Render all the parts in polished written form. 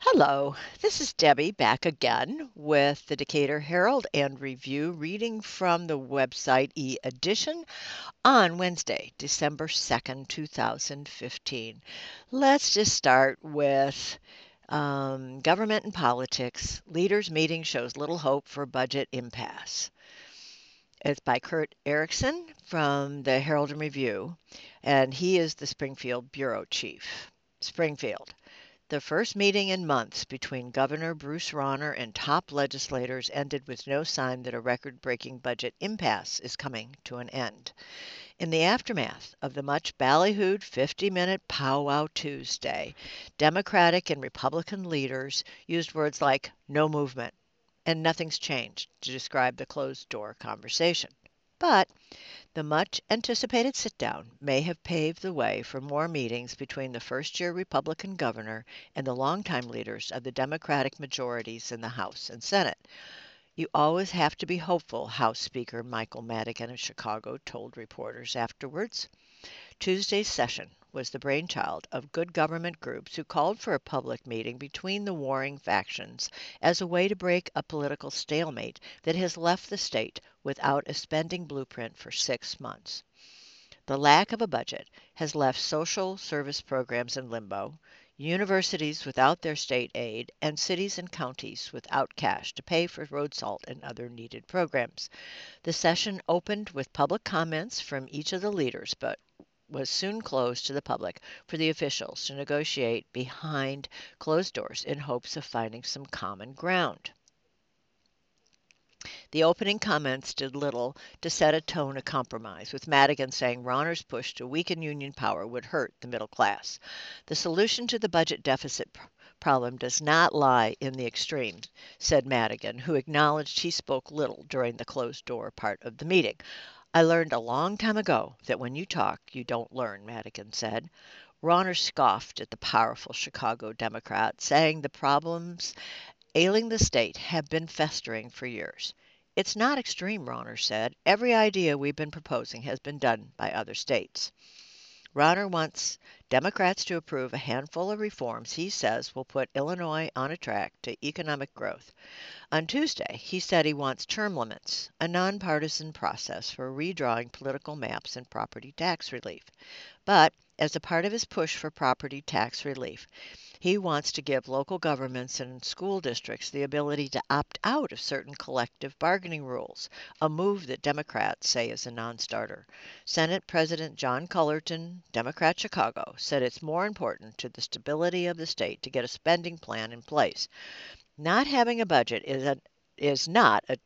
Hello, this is Debbie back again with the Decatur Herald and Review, reading from the website e-edition on Wednesday, December 2nd, 2015. Let's just start with government and politics. Leaders' meeting shows little hope for budget impasse. It's by Kurt Erickson from the Herald and Review, and he is the Springfield bureau chief. Springfield. The first meeting in months between Governor Bruce Rauner and top legislators ended with no sign that a record-breaking budget impasse is coming to an end. In the aftermath of the much ballyhooed 50-minute powwow Tuesday, Democratic and Republican leaders used words like "no movement" and "nothing's changed" to describe the closed-door conversation. But the much-anticipated sit-down may have paved the way for more meetings between the first-year Republican governor and the longtime leaders of the Democratic majorities in the House and Senate. You always have to be hopeful, House Speaker Michael Madigan of Chicago told reporters afterwards. Tuesday's session was the brainchild of good government groups who called for a public meeting between the warring factions as a way to break a political stalemate that has left the state without a spending blueprint for 6 months. The lack of a budget has left social service programs in limbo, universities without their state aid, and cities and counties without cash to pay for road salt and other needed programs. The session opened with public comments from each of the leaders, but was soon closed to the public for the officials to negotiate behind closed doors in hopes of finding some common ground. The opening comments did little to set a tone of compromise, with Madigan saying Rauner's push to weaken union power would hurt the middle class. The solution to the budget deficit problem does not lie in the extremes, said Madigan, who acknowledged he spoke little during the closed-door part of the meeting. I learned a long time ago that when you talk, you don't learn, Madigan said. Rauner scoffed at the powerful Chicago Democrat, saying the problems ailing the state have been festering for years. It's not extreme, Rauner said. Every idea we've been proposing has been done by other states. Rauner wants Democrats to approve a handful of reforms he says will put Illinois on a track to economic growth. On Tuesday, he said he wants term limits, a nonpartisan process for redrawing political maps and property tax relief. But as a part of his push for property tax relief, he wants to give local governments and school districts the ability to opt out of certain collective bargaining rules, a move that Democrats say is a non-starter. Senate President John Cullerton, Democrat Chicago, said it's more important to the stability of the state to get a spending plan in place. Not having a budget is not a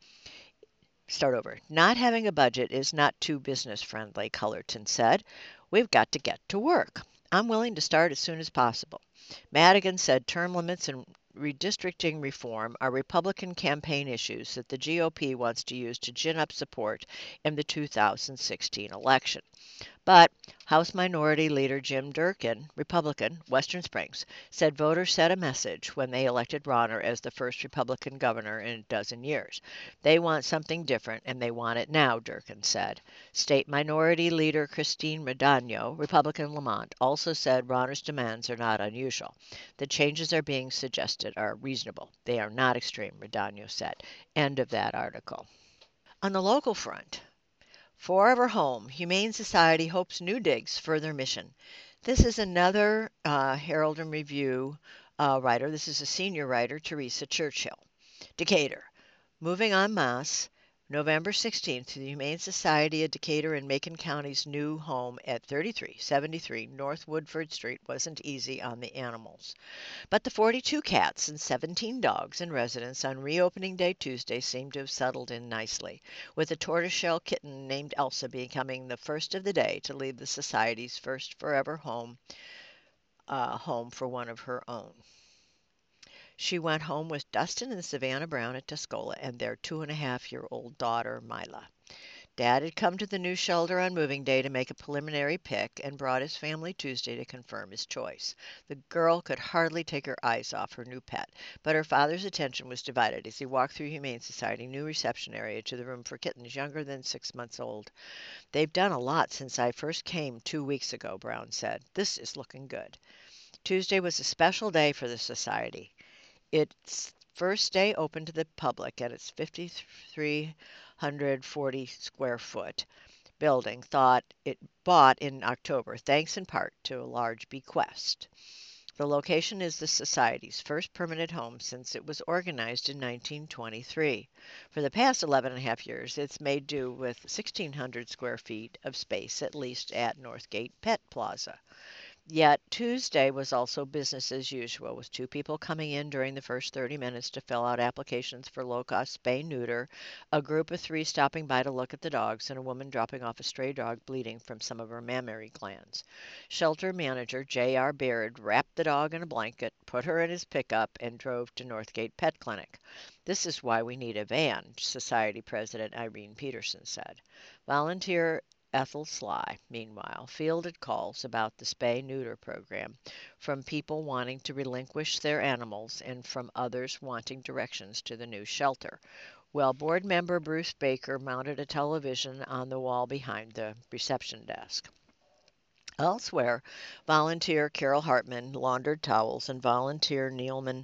Start over. Not having a budget is not too business friendly, Cullerton said. We've got to get to work. I'm willing to start as soon as possible. Madigan said term limits and redistricting reform are Republican campaign issues that the GOP wants to use to gin up support in the 2016 election. But House Minority Leader Jim Durkin, Republican, Western Springs, said voters set a message when they elected Rauner as the first Republican governor in a dozen years. They want something different, and they want it now, Durkin said. State Minority Leader Christine Radagno, Republican Lamont, also said Rauner's demands are not unusual. The changes are being suggested are reasonable. They are not extreme, Radagno said. End of that article. On the local front, Forever Home, Humane Society hopes new digs further mission. This is another Herald and Review writer. This is a senior writer, Teresa Churchill. Decatur, moving en masse, November 16th to the Humane Society of Decatur and Macon County's new home at 3373 North Woodford Street wasn't easy on the animals. But the 42 cats and 17 dogs in residence on reopening day Tuesday seemed to have settled in nicely, with a tortoiseshell kitten named Elsa becoming the first of the day to leave the Society's first forever home for one of her own. She went home with Dustin and Savannah Brown at Tuscola and their 2.5-year-old daughter, Mila. Dad had come to the new shelter on moving day to make a preliminary pick and brought his family Tuesday to confirm his choice. The girl could hardly take her eyes off her new pet, but her father's attention was divided as he walked through Humane Society new reception area to the room for kittens younger than 6 months old. They've done a lot since I first came 2 weeks ago, Brown said. This is looking good. Tuesday was a special day for the society. Its first day open to the public at its 5,340 square foot building thought it bought in October, thanks in part to a large bequest. The location is the Society's first permanent home since it was organized in 1923. For the past 11 and a half years, it's made do with 1,600 square feet of space, at least at Northgate Pet Plaza. Yet Tuesday was also business as usual, with two people coming in during the first 30 minutes to fill out applications for low-cost spay-neuter, a group of three stopping by to look at the dogs, and a woman dropping off a stray dog bleeding from some of her mammary glands. Shelter manager J.R. Baird wrapped the dog in a blanket, put her in his pickup, and drove to Northgate Pet Clinic. "This is why we need a van," Society President Irene Peterson said. Volunteer Ethel Sly, meanwhile, fielded calls about the spay-neuter program from people wanting to relinquish their animals and from others wanting directions to the new shelter, while board member Bruce Baker mounted a television on the wall behind the reception desk. Elsewhere, volunteer Carol Hartman laundered towels and volunteer Neilman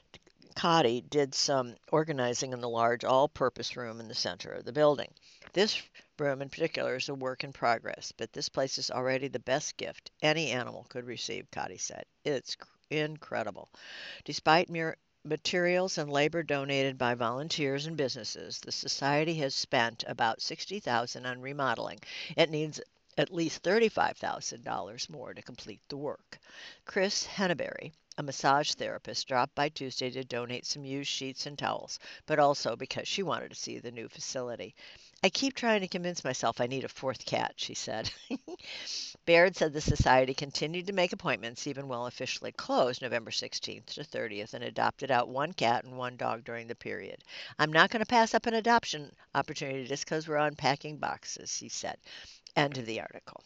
Cotty did some organizing in the large all-purpose room in the center of the building. This room in particular is a work in progress, but this place is already the best gift any animal could receive, Cotty said. It's incredible. Despite materials and labor donated by volunteers and businesses, the society has spent about $60,000 on remodeling. It needs at least $35,000 more to complete the work. Chris Henneberry, a massage therapist, dropped by Tuesday to donate some used sheets and towels, but also because she wanted to see the new facility. "I keep trying to convince myself I need a fourth cat," she said. Baird said the society continued to make appointments even while officially closed November 16th to 30th and adopted out one cat and one dog during the period. "I'm not going to pass up an adoption opportunity just because we're unpacking boxes," he said. End of the article.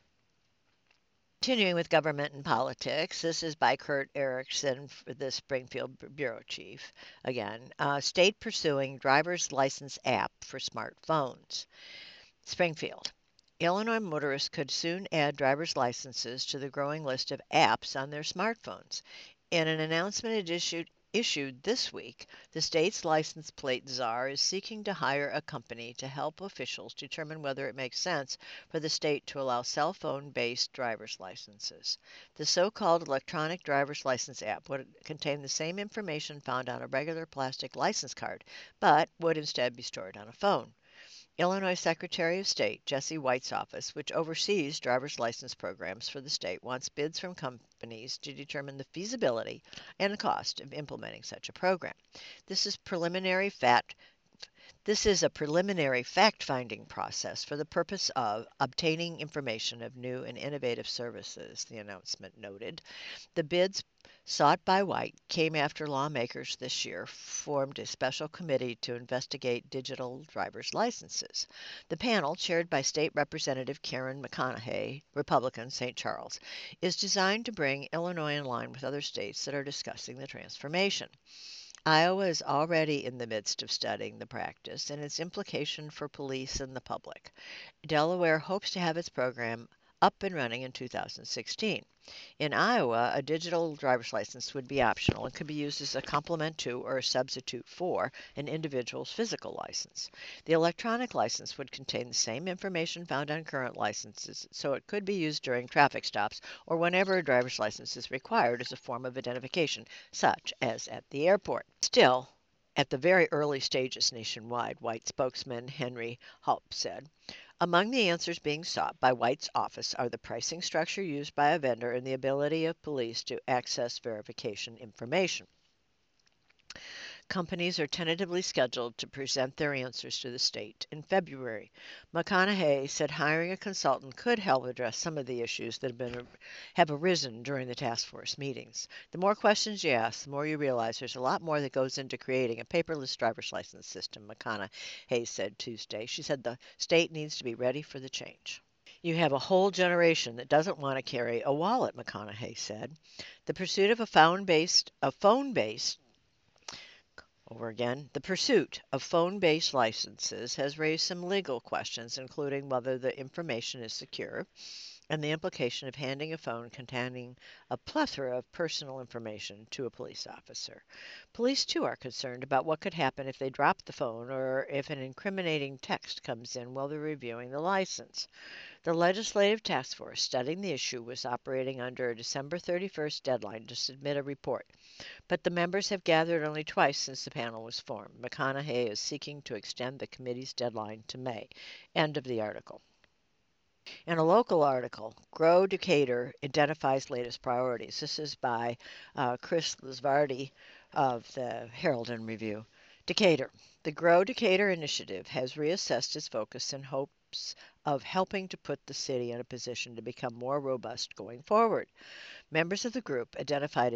Continuing with government and politics, this is by Kurt Erickson, the Springfield bureau chief. Again, state pursuing driver's license app for smartphones. Springfield. Illinois motorists could soon add driver's licenses to the growing list of apps on their smartphones. In an announcement issued this week, the state's license plate czar is seeking to hire a company to help officials determine whether it makes sense for the state to allow cell phone-based driver's licenses. The so-called electronic driver's license app would contain the same information found on a regular plastic license card, but would instead be stored on a phone. Illinois Secretary of State Jesse White's office, which oversees driver's license programs for the state, wants bids from companies to determine the feasibility and cost of implementing such a program. This is a preliminary fact-finding process for the purpose of obtaining information of new and innovative services, the announcement noted. The bids sought by White came after lawmakers this year formed a special committee to investigate digital driver's licenses. The panel, chaired by State Representative Karen McConaughey, Republican, St. Charles, is designed to bring Illinois in line with other states that are discussing the transformation. Iowa is already in the midst of studying the practice and its implication for police and the public. Delaware hopes to have its program up and running in 2016. In Iowa, a digital driver's license would be optional and could be used as a complement to or a substitute for an individual's physical license. The electronic license would contain the same information found on current licenses, so it could be used during traffic stops or whenever a driver's license is required as a form of identification, such as at the airport. Still, at the very early stages nationwide, White spokesman Henry Haupt said, among the answers being sought by White's office are the pricing structure used by a vendor and the ability of police to access verification information. Companies are tentatively scheduled to present their answers to the state in February. McConaughey said hiring a consultant could help address some of the issues that have arisen during the task force meetings. The more questions you ask, the more you realize there's a lot more that goes into creating a paperless driver's license system, McConaughey said Tuesday. She said the state needs to be ready for the change. You have a whole generation that doesn't want to carry a wallet, McConaughey said. The pursuit of the pursuit of phone-based licenses has raised some legal questions, including whether the information is secure, and the implication of handing a phone containing a plethora of personal information to a police officer. Police, too, are concerned about what could happen if they drop the phone or if an incriminating text comes in while they're reviewing the license. The legislative task force studying the issue was operating under a December 31st deadline to submit a report, but the members have gathered only twice since the panel was formed. McConaughey is seeking to extend the committee's deadline to May. End of the article. In a local article, Grow Decatur identifies latest priorities. This is by Chris Lisvardi of the Herald and Review. Decatur. The Grow Decatur initiative has reassessed its focus in hopes of helping to put the city in a position to become more robust going forward. Members of the group identified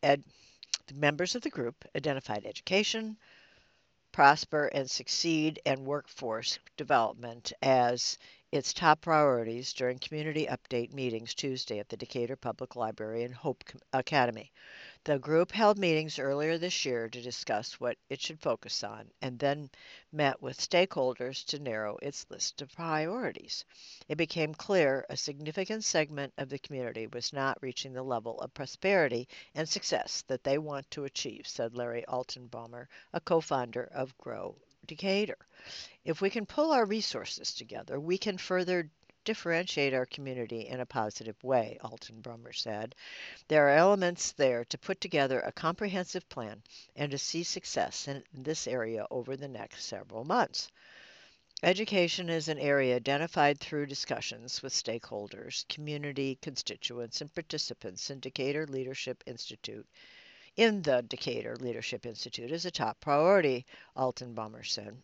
education, prosper and succeed, and workforce development as its top priorities during community update meetings Tuesday at the Decatur Public Library and Hope Academy. The group held meetings earlier this year to discuss what it should focus on and then met with stakeholders to narrow its list of priorities. It became clear a significant segment of the community was not reaching the level of prosperity and success that they want to achieve, said Larry Altenbaumer, a co-founder of Grow Decatur. If we can pull our resources together, we can further differentiate our community in a positive way, Altenbaumer said. There are elements there to put together a comprehensive plan and to see success in this area over the next several months. Education is an area identified through discussions with stakeholders, community constituents, and participants in the Decatur Leadership Institute as a top priority, Altenbaumer said.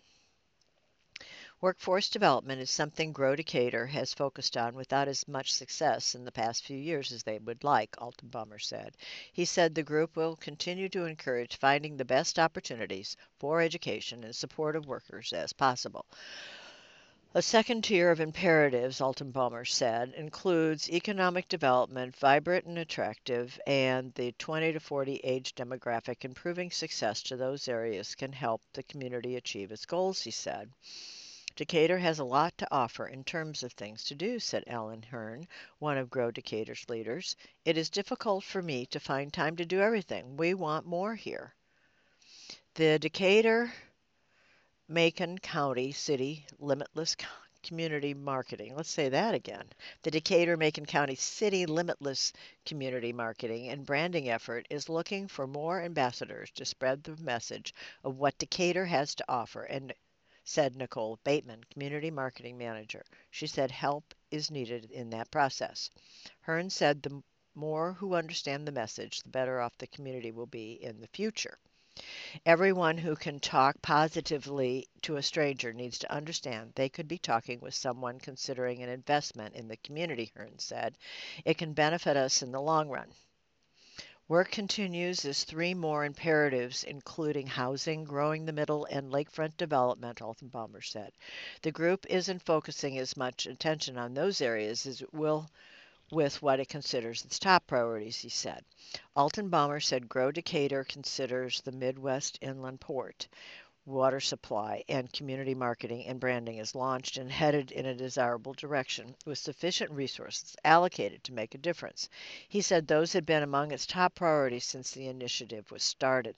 Workforce development is something Grow Decatur has focused on without as much success in the past few years as they would like, Altenbaumer said. He said the group will continue to encourage finding the best opportunities for education and support of workers as possible. A second tier of imperatives, Altenbaumer said, includes economic development, vibrant and attractive, and the 20 to 40 age demographic. Improving success to those areas can help the community achieve its goals, he said. Decatur has a lot to offer in terms of things to do, said Ellen Hearn, one of Grow Decatur's leaders. It is difficult for me to find time to do everything. We want more here. The Decatur Macon County City Limitless Community Marketing. Let's say that again. The Decatur Macon County City Limitless Community Marketing and Branding effort is looking for more ambassadors to spread the message of what Decatur has to offer, and said Nicole Bateman, Community Marketing Manager. She said help is needed in that process. Hearn said the more who understand the message, the better off the community will be in the future. Everyone who can talk positively to a stranger needs to understand they could be talking with someone considering an investment in the community, Hearn said. It can benefit us in the long run. Work continues as three more imperatives, including housing, growing the middle, and lakefront development, Altenbaumer said. The group isn't focusing as much attention on those areas as it will with what it considers its top priorities, he said. Altenbaumer said Grow Decatur considers the Midwest Inland Port, water supply, and community marketing and branding is launched and headed in a desirable direction with sufficient resources allocated to make a difference. He said those had been among its top priorities since the initiative was started.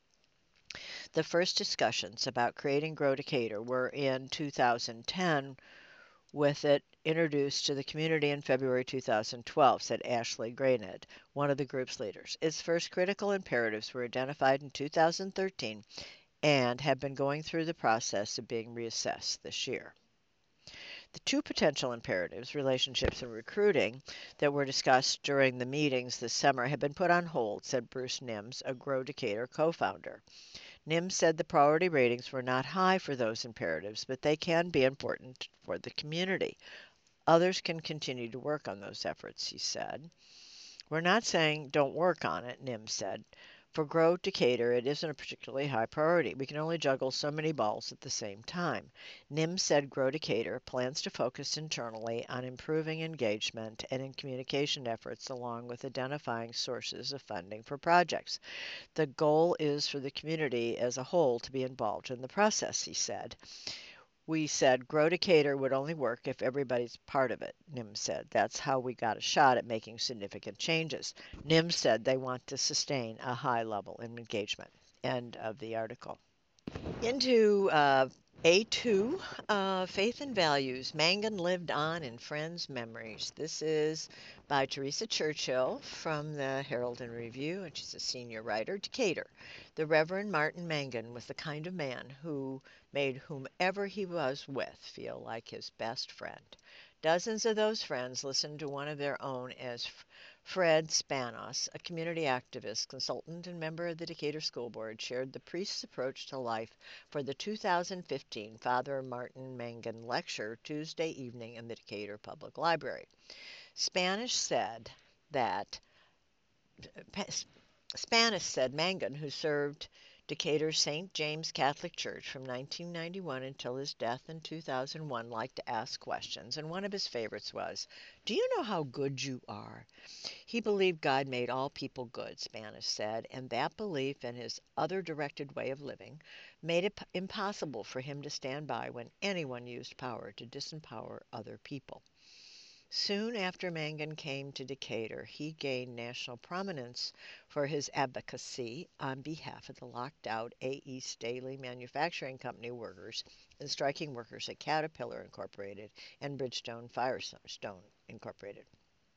The first discussions about creating Grow Decatur were in 2010, with it introduced to the community in February 2012, said Ashley Grayned, one of the group's leaders. Its first critical imperatives were identified in 2013 and have been going through the process of being reassessed this year. The two potential imperatives, relationships and recruiting, that were discussed during the meetings this summer have been put on hold, said Bruce Nims, a Grow Decatur co-founder. Nims said the priority ratings were not high for those imperatives, but they can be important for the community. Others can continue to work on those efforts, he said. We're not saying don't work on it, Nims said. For Grow Decatur, it isn't a particularly high priority. We can only juggle so many balls at the same time. Nims said Grow Decatur plans to focus internally on improving engagement and in communication efforts along with identifying sources of funding for projects. The goal is for the community as a whole to be involved in the process, he said. We said Grow Decatur would only work if everybody's part of it, NIMS said. That's how we got a shot at making significant changes. NIMS said they want to sustain a high level of engagement. End of the article. Into A2, Faith and Values. Mangan lived on in friends' memories. This is by Teresa Churchill from the Herald and Review, and she's a senior writer. Decatur. The Reverend Martin Mangan was the kind of man who made whomever he was with feel like his best friend. Dozens of those friends listened to one of their own as Fred Spanos, a community activist, consultant, and member of the Decatur School Board, shared the priest's approach to life for the 2015 Father Martin Mangan Lecture Tuesday evening in the Decatur Public Library. Spanos said Mangan, who served Decatur's St. James Catholic Church from 1991 until his death in 2001, liked to ask questions, and one of his favorites was, "Do you know how good you are?" He believed God made all people good, Spanos said, and that belief and his other-directed way of living made it impossible for him to stand by when anyone used power to disempower other people. Soon after Mangan came to Decatur, he gained national prominence for his advocacy on behalf of the locked-out A. East Staley Manufacturing Company workers and striking workers at Caterpillar Incorporated and Bridgestone Firestone Incorporated.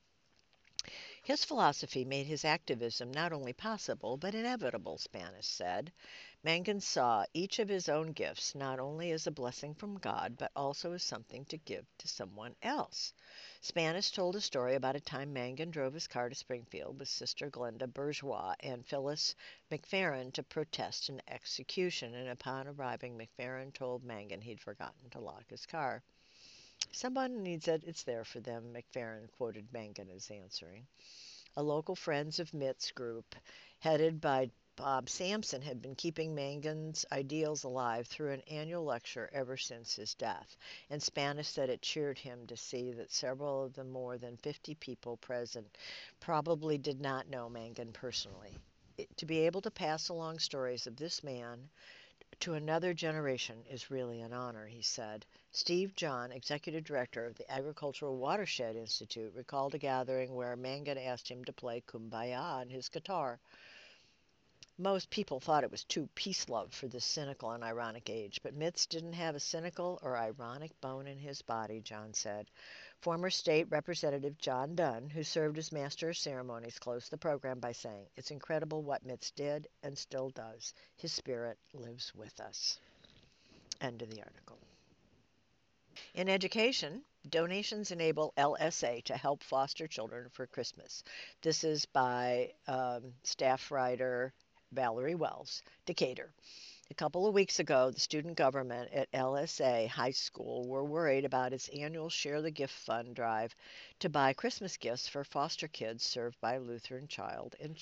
His philosophy made his activism not only possible, but inevitable, Spanos said. Mangan saw each of his own gifts not only as a blessing from God, but also as something to give to someone else. Spanos told a story about a time Mangan drove his car to Springfield with Sister Glenda Bourgeois and Phyllis McFerrin to protest an execution, and upon arriving, McFerrin told Mangan he'd forgotten to lock his car. "Someone needs it, it's there for them," McFerrin quoted Mangan as answering. A local Friends of MITS group, headed by Bob Sampson, had been keeping Mangan's ideals alive through an annual lecture ever since his death, and Spanos said it cheered him to see that several of the more than 50 people present probably did not know Mangan personally. To be able to pass along stories of this man to another generation is really an honor, he said. Steve John, executive director of the Agricultural Watershed Institute, recalled a gathering where Mangan asked him to play Kumbaya on his guitar. Most people thought it was too peace-love for this cynical and ironic age, but Mitz didn't have a cynical or ironic bone in his body, John said. Former State Representative John Dunn, who served as Master of Ceremonies, closed the program by saying, "It's incredible what Mitz did and still does. His spirit lives with us." End of the article. In education, donations enable LSA to help foster children for Christmas. This is by staff writer Valerie Wells, Decatur. A couple of weeks ago, the student government at LSA High School were worried about its annual Share the Gift Fund drive to buy Christmas gifts for foster kids served by Lutheran Child and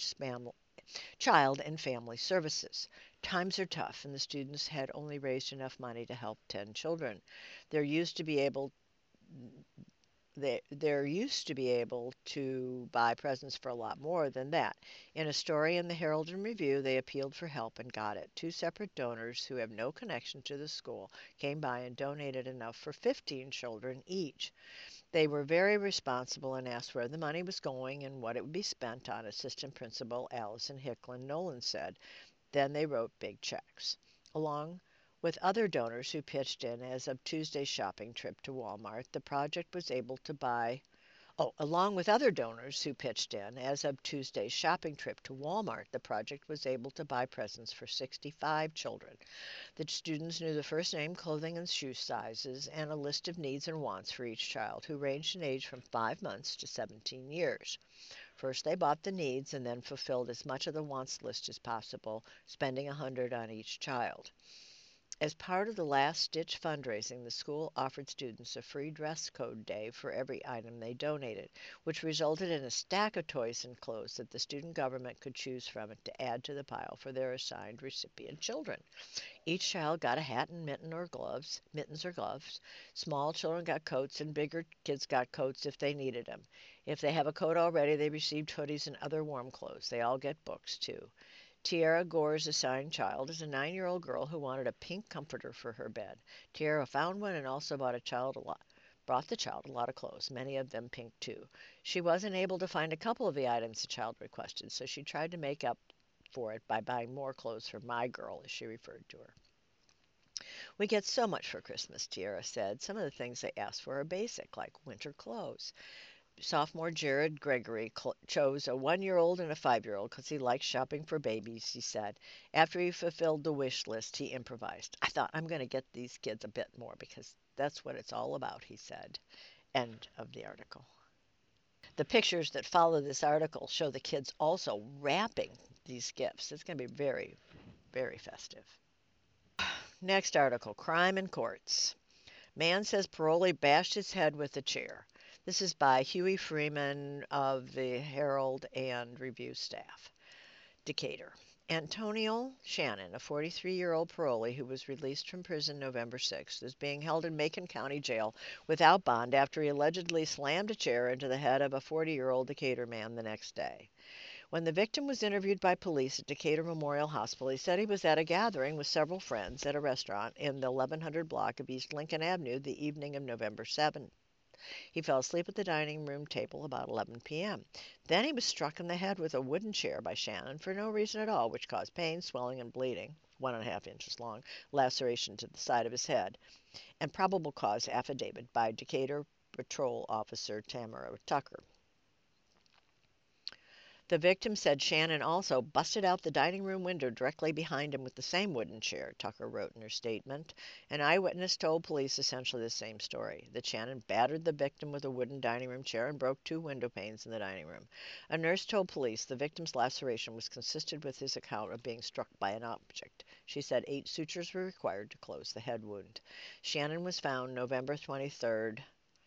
Family Services. Times are tough, and the students had only raised enough money to help 10 children. They're used to be able to buy presents for a lot more than that. In a story in the Herald and Review, they appealed for help and got it. 2 separate donors who have no connection to the school came by and donated enough for 15 children each. They were very responsible and asked where the money was going and what it would be spent on, Assistant Principal Allison Hicklin Nolan said. Then they wrote big checks. Along with other donors who pitched in as of Tuesday's shopping trip to Walmart, the project was able to buy along with other donors who pitched in, as of Tuesday's shopping trip to Walmart, the project was able to buy presents for 65 children. The students knew the first name, clothing, and shoe sizes, and a list of needs and wants for each child, who ranged in age from 5 months to 17 years. First, they bought the needs and then fulfilled as much of the wants list as possible, spending $100 on each child. As part of the last-ditch fundraising, the school offered students a free dress code day for every item they donated, which resulted in a stack of toys and clothes that the student government could choose from to add to the pile for their assigned recipient children. Each child got a hat and mittens or gloves. Small children got coats, and bigger kids got coats if they needed them. If they have a coat already, they received hoodies and other warm clothes. They all get books, too. Tiara Gore's assigned child is a 9-year-old girl who wanted a pink comforter for her bed. Tiara found one and also brought the child a lot of clothes, many of them pink too. She wasn't able to find a couple of the items the child requested, so she tried to make up for it by buying more clothes for my girl, as she referred to her. We get so much for Christmas, Tiara said. Some of the things they asked for are basic, like winter clothes. Sophomore Jared Gregory chose a 1-year-old and a 5-year-old because he likes shopping for babies, he said. After he fulfilled the wish list, he improvised. I thought, I'm going to get these kids a bit more because that's what it's all about, he said. End of the article. The pictures that follow this article show the kids also wrapping these gifts. It's going to be very, very festive. Next article, Crime in Courts. Man says parolee bashed his head with a chair. This is by Huey Freeman of the Herald and Review staff. Decatur. Antonio Shannon, a 43-year-old parolee who was released from prison November 6th, is being held in Macon County Jail without bond after he allegedly slammed a chair into the head of a 40-year-old Decatur man the next day. When the victim was interviewed by police at Decatur Memorial Hospital, he said he was at a gathering with several friends at a restaurant in the 1100 block of East Lincoln Avenue the evening of November 7th. He fell asleep at the dining room table about 11 p.m. Then he was struck in the head with a wooden chair by Shannon for no reason at all, which caused pain, swelling, and bleeding, 1.5 inches long, laceration to the side of his head, and probable cause affidavit by Decatur Patrol Officer Tamara Tucker. The victim said Shannon also busted out the dining room window directly behind him with the same wooden chair, Tucker wrote in her statement. An eyewitness told police essentially the same story, that Shannon battered the victim with a wooden dining room chair and broke 2 window panes in the dining room. A nurse told police the victim's laceration was consistent with his account of being struck by an object. She said 8 sutures were required to close the head wound. Shannon was found November 23rd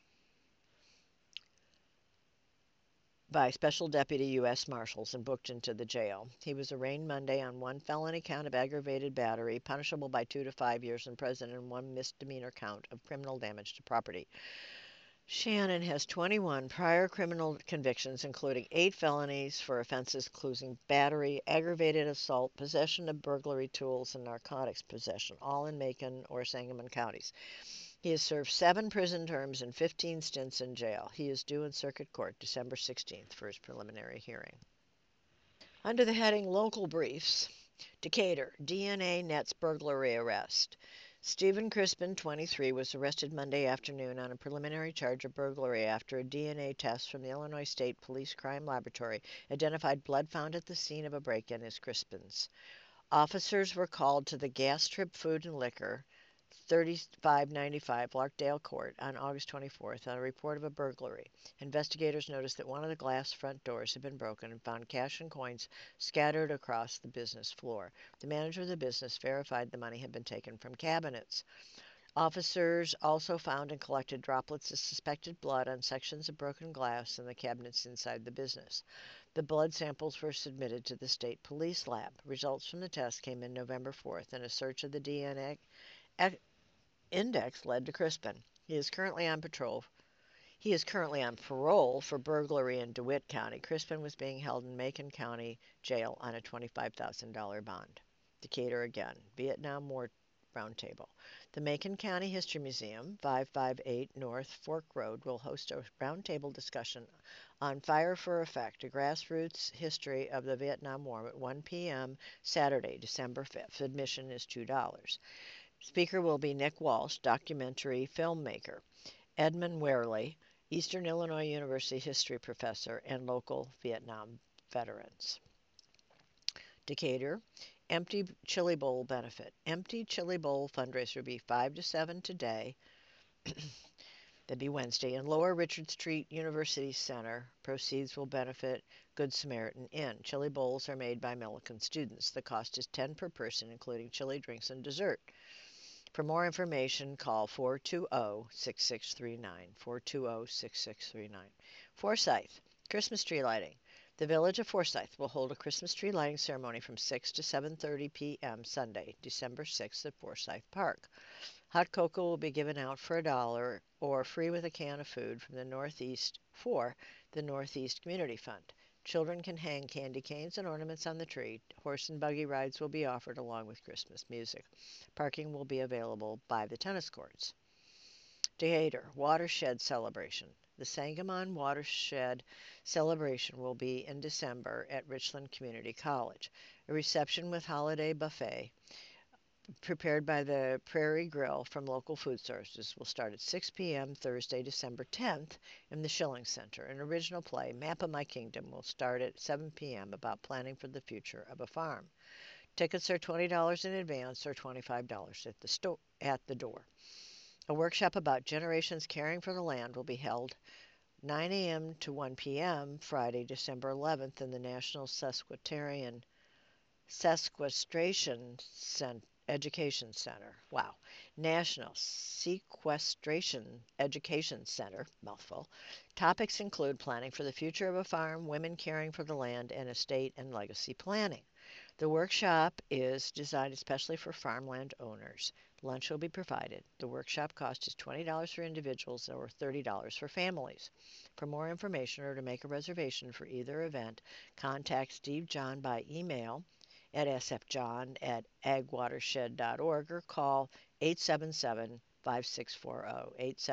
by Special Deputy U.S. Marshals and booked into the jail. He was arraigned Monday on 1 felony count of aggravated battery, punishable by 2 to 5 years in prison, and 1 misdemeanor count of criminal damage to property. Shannon has 21 prior criminal convictions, including 8 felonies for offenses including battery, aggravated assault, possession of burglary tools, and narcotics possession, all in Macon or Sangamon counties. He has served 7 prison terms and 15 stints in jail. He is due in circuit court December 16th for his preliminary hearing. Under the heading Local Briefs, Decatur, DNA nets burglary arrest. Stephen Crispin, 23, was arrested Monday afternoon on a preliminary charge of burglary after a DNA test from the Illinois State Police Crime Laboratory identified blood found at the scene of a break-in as Crispin's. Officers were called to the Gas Strip Food and Liquor, 3595 Larkdale Court on August 24th on a report of a burglary. Investigators noticed that one of the glass front doors had been broken and found cash and coins scattered across the business floor. The manager of the business verified the money had been taken from cabinets. Officers also found and collected droplets of suspected blood on sections of broken glass in the cabinets inside the business. The blood samples were submitted to the state police lab. Results from the test came in November 4th, and a search of the DNA index led to Crispin. He is currently on parole for burglary in DeWitt County. Crispin was being held in Macon County Jail on a $25,000 bond. Decatur again. Vietnam War Roundtable. The Macon County History Museum, 558 North Fork Road, will host a roundtable discussion on Fire for Effect, a grassroots history of the Vietnam War at 1 p.m. Saturday, December 5th. Admission is $2. Speaker will be Nick Walsh, documentary filmmaker, Edmund Werley, Eastern Illinois University history professor, and local Vietnam veterans. Decatur, Empty Chili Bowl benefit. Empty Chili Bowl fundraiser will be 5 to 7 today. That'd be Wednesday. In Lower Richard Street University Center, proceeds will benefit Good Samaritan Inn. Chili bowls are made by Millikan students. The cost is $10 per person, including chili, drinks, and dessert. For more information, call 420-6639, 420-6639. Forsyth, Christmas tree lighting. The Village of Forsyth will hold a Christmas tree lighting ceremony from 6 to 7:30 p.m. Sunday, December 6th at Forsyth Park. Hot cocoa will be given out for $1 or free with a can of food from the Northeast Community Fund. Children can hang candy canes and ornaments on the tree. Horse and buggy rides will be offered along with Christmas music. Parking will be available by the tennis courts. Decatur Watershed Celebration. The Sangamon Watershed Celebration will be in December at Richland Community College. A reception with holiday buffet prepared by the Prairie Grill from local food sources will start at 6 p.m. Thursday, December 10th in the Schilling Center. An original play, Map of My Kingdom, will start at 7 p.m. about planning for the future of a farm. Tickets are $20 in advance or $25 at the door. A workshop about generations caring for the land will be held 9 a.m. to 1 p.m. Friday, December 11th in the National Sequestration Education Center. Wow. National Sequestration Education Center, mouthful. Topics include planning for the future of a farm, women caring for the land, and estate and legacy planning. The workshop is designed especially for farmland owners. Lunch will be provided. The workshop cost is $20 for individuals or $30 for families. For more information or to make a reservation for either event, contact Steve John by email at sfjohn@agwatershed.org or call 877-5640,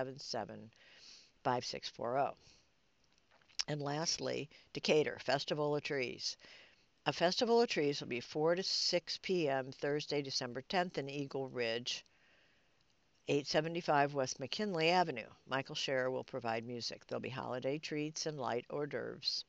877-5640. And lastly, Decatur, Festival of Trees. A Festival of Trees will be 4 to 6 p.m. Thursday, December 10th in Eagle Ridge, 875 West McKinley Avenue. Michael Scherer will provide music. There'll be holiday treats and light hors d'oeuvres.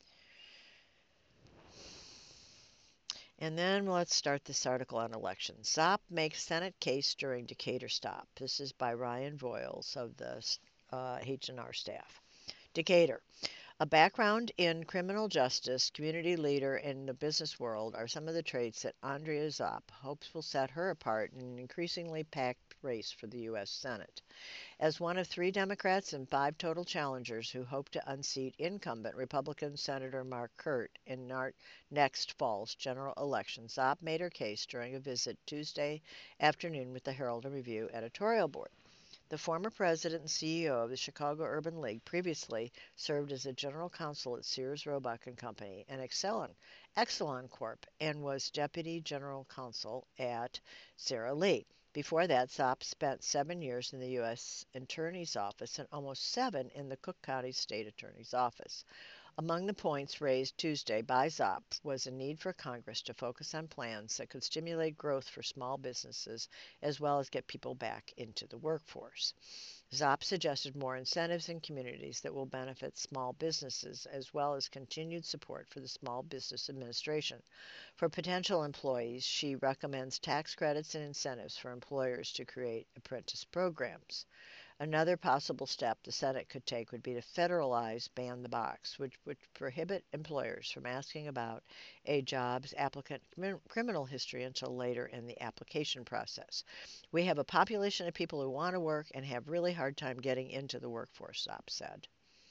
And then let's start this article on elections. ZOP makes Senate case during Decatur stop. This is by Ryan Voiles of the H&R staff. Decatur. A background in criminal justice, community leader in the business world are some of the traits that Andrea Zopp hopes will set her apart in an increasingly packed race for the U.S. Senate. As one of 3 Democrats and 5 total challengers who hope to unseat incumbent Republican Senator Mark Curt in next fall's general election, Zopp made her case during a visit Tuesday afternoon with the Herald and Review editorial board. The former president and CEO of the Chicago Urban League previously served as a general counsel at Sears Roebuck and Company and Exelon Corp. And was deputy general counsel at Sara Lee. Before that, Zopp spent 7 years in the U.S. Attorney's Office and almost 7 in the Cook County State Attorney's Office. Among the points raised Tuesday by Zopp was a need for Congress to focus on plans that could stimulate growth for small businesses as well as get people back into the workforce. Zopp suggested more incentives in communities that will benefit small businesses as well as continued support for the Small Business Administration. For potential employees, she recommends tax credits and incentives for employers to create apprentice programs. Another possible step the Senate could take would be to federalize Ban the Box, which would prohibit employers from asking about a job's applicant criminal history until later in the application process. We have a population of people who want to work and have really hard time getting into the workforce, Zopp said.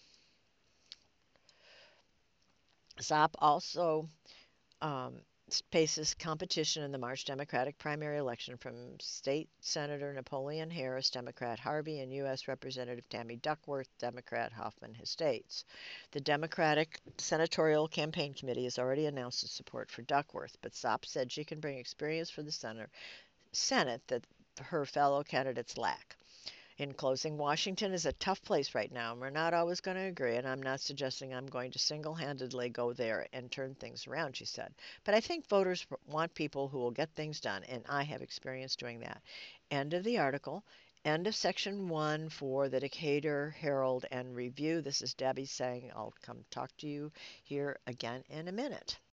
Zopp also faces competition in the March Democratic primary election from State Senator Napoleon Harris, Democrat Harvey, and U.S. Representative Tammy Duckworth, Democrat Hoffman Estates. The Democratic Senatorial Campaign Committee has already announced its support for Duckworth, but Zopp said she can bring experience for the Senate that her fellow candidates lack. In closing, Washington is a tough place right now, and we're not always going to agree, and I'm not suggesting I'm going to single-handedly go there and turn things around, she said. But I think voters want people who will get things done, and I have experience doing that. End of the article. End of section 1 for the Decatur Herald and Review. This is Debbie saying I'll come talk to you here again in a minute.